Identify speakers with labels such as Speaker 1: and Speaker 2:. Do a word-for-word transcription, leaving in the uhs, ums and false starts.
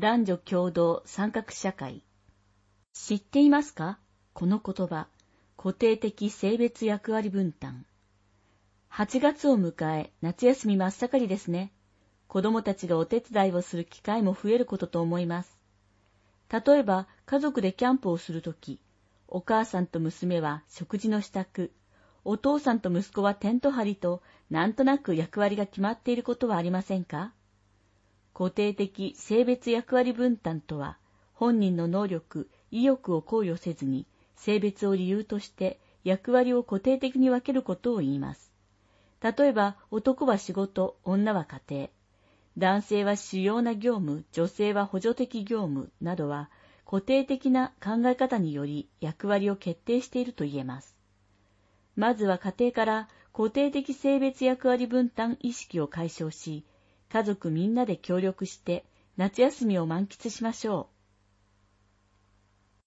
Speaker 1: 男女共同参画社会。知っていますか？この言葉、固定的性別役割分担。はちがつを迎え、夏休み真っ盛りですね。子供たちがお手伝いをする機会も増えることと思います。例えば、家族でキャンプをするとき、お母さんと娘は食事の支度、お父さんと息子はテント張りと、なんとなく役割が決まっていることはありませんか？固定的性別役割分担とは、本人の能力、意欲を考慮せずに、性別を理由として役割を固定的に分けることを言います。例えば、男は仕事、女は家庭。男性は主要な業務、女性は補助的業務などは、固定的な考え方により役割を決定していると言えます。まずは家庭から固定的性別役割分担意識を解消し、家族みんなで協力して夏休みを満喫しましょう。